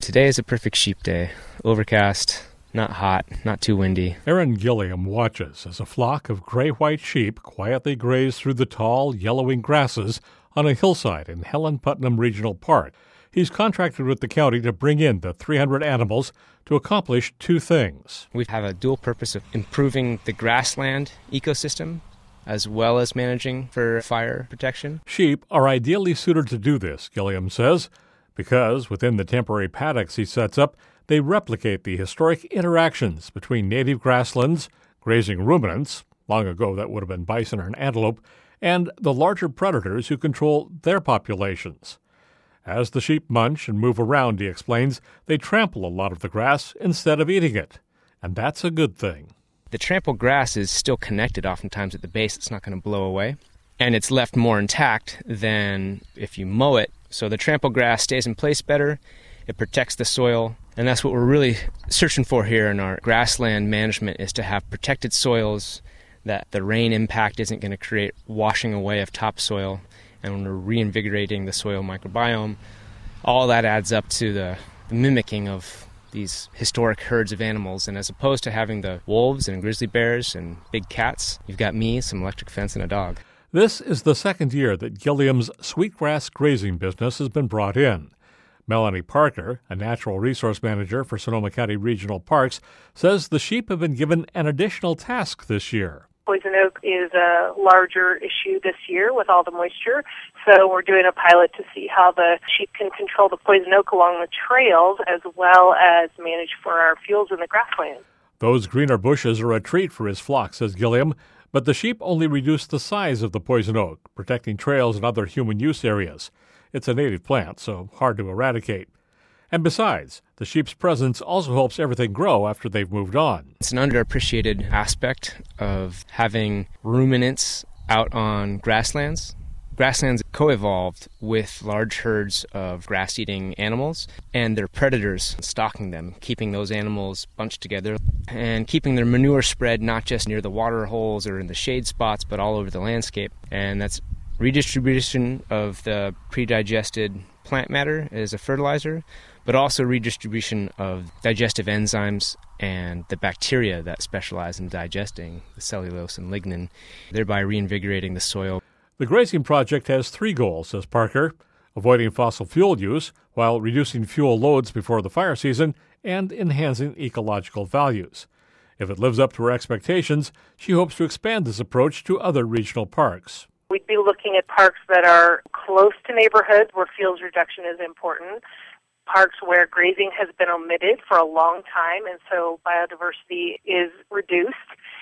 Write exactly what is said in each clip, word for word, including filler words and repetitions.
Today is a perfect sheep day. Overcast, not hot, not too windy. Aaron Gilliam watches as a flock of gray-white sheep quietly graze through the tall, yellowing grasses on a hillside in Helen Putnam Regional Park. He's contracted with the county to bring in the three hundred animals to accomplish two things. We have a dual purpose of improving the grassland ecosystem as well as managing for fire protection. Sheep are ideally suited to do this, Gilliam says, because within the temporary paddocks he sets up, they replicate the historic interactions between native grasslands, grazing ruminants, long ago that would have been bison and antelope, and the larger predators who control their populations. As the sheep munch and move around, he explains, they trample a lot of the grass instead of eating it, and that's a good thing. The trampled grass is still connected oftentimes at the base. It's not going to blow away, and it's left more intact than if you mow it. So the trampled grass stays in place better, it protects the soil, and that's what we're really searching for here in our grassland management, is to have protected soils that the rain impact isn't going to create washing away of topsoil, and when we're reinvigorating the soil microbiome, all that adds up to the, the mimicking of these historic herds of animals. And as opposed to having the wolves and grizzly bears and big cats, you've got me, some electric fence, and a dog. This is the second year that Gilliam's sweetgrass grazing business has been brought in. Melanie Parker, a natural resource manager for Sonoma County Regional Parks, says the sheep have been given an additional task this year. Poison oak is a larger issue this year with all the moisture, so we're doing a pilot to see how the sheep can control the poison oak along the trails as well as manage for our fields in the grassland. Those greener bushes are a treat for his flock, says Gilliam, but the sheep only reduce the size of the poison oak, protecting trails and other human use areas. It's a native plant, so hard to eradicate. And besides, the sheep's presence also helps everything grow after they've moved on. It's an underappreciated aspect of having ruminants out on grasslands. Grasslands co-evolved with large herds of grass-eating animals, and their predators stalking them, keeping those animals bunched together and keeping their manure spread not just near the water holes or in the shade spots, but all over the landscape. And that's redistribution of the pre-digested plant matter as a fertilizer, but also redistribution of digestive enzymes and the bacteria that specialize in digesting the cellulose and lignin, thereby reinvigorating the soil. The grazing project has three goals, says Parker: avoiding fossil fuel use while reducing fuel loads before the fire season and enhancing ecological values. If it lives up to her expectations, she hopes to expand this approach to other regional parks. We'd be looking at parks that are close to neighborhoods where fuels reduction is important, parks where grazing has been omitted for a long time and so biodiversity is reduced,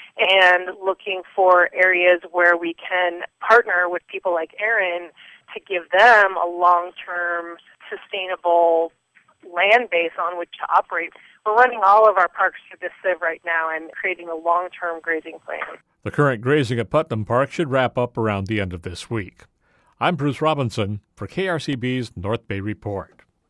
and looking for areas where we can partner with people like Aaron to give them a long-term sustainable land base on which to operate. We're running all of our parks through this sieve right now and creating a long-term grazing plan. The current grazing at Putnam Park should wrap up around the end of this week. I'm Bruce Robinson for K R C B's North Bay Report.